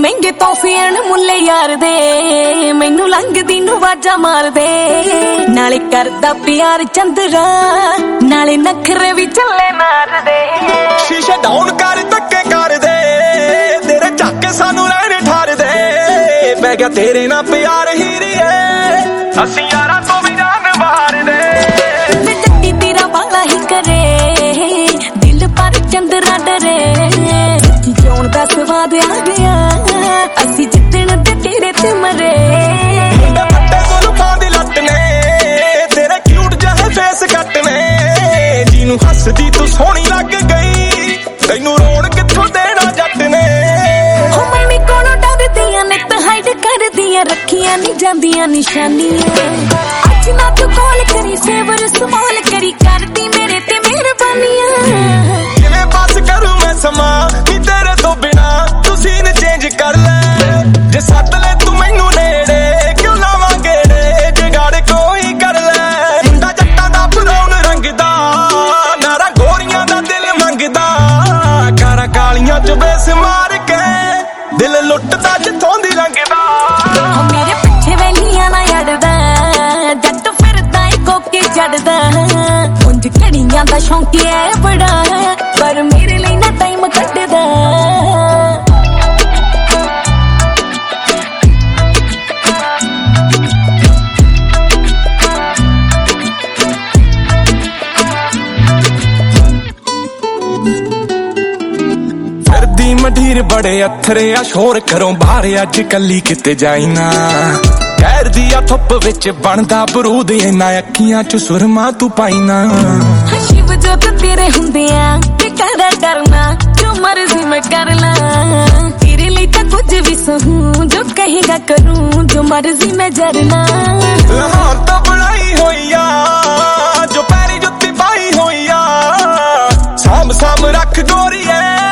महंगे तोहफे मुल्ले यार दे, मैनू लंघदी नू वाजा मार दे। नाले करदा प्यार चंदरा, नाले नखरे भी चले मार दे। शीशे डाउन कर धक्के कर दे, तेरे झाके सानू रहने ठार दे। पै गया तेरे ना प्यार हीरिए, असी यारा तो भी जान मार दे। डड्डी तेरा वाला ही करे, दिल पर चंदरा डरे। जोन दा स्वाद आ गया, असी जितने ते तेरे ते मरे। मुंडे फट्टे जुल्फां दी लट ने, तेरे क्यूट जहे फेस कट ने। जीनू हसदी तू सोहनी लग गई, तैनू रोण कित्थों देना जट ने। हो मैनू कोलों डरदियां ने ते हाइड करदियां, रखियां नहीं जांदियां निशानियां। अज ना तू कॉल करी, फेवर स्मॉल करी, करदी मेरे ते मेहरबानियां। किवें पास करूं मैं समा नी तेरे तो बिना, तू सीन चेंज कर ले। जे सद ले तू मैनू नेड़े, क्यों लावां गेड़े, जुगाड़ कोई कर ले। मुंडा जट्टां दा ब्राउन रंग दा, नारा गोरियां दा दिल मंगदा। कारा कालियां च बेस मार के, दिल लुटदा जिथों दी लंघदा। मेरे पिछे वैलियां ना अड़दा, जट फिरदा कोके जड़दा। उंज घड़ियां दा शौकी है बड़ा, पर मेरे लिए ना टाइम कड्डदा। फिरदी मढीर बड़े अथरे आ, शोर करो बाहर अज कली किते जाई ना। कैर दिया थुप विच बनदा बरूद, इना अखियां च सुरमा तू पाई ना। शिव जो तो तेरे हुंदे आ, ते करा डरना, जो मर्जी मैं कर ला। तेरे लिए तो कुछ भी सहूं, जो कहेगा करूं, जो मर्जी मैं जरना। लाहौर तो बनाई होई आ, जो पैरी जुत्ती पाई होई आ। साम साम रख गोरी है,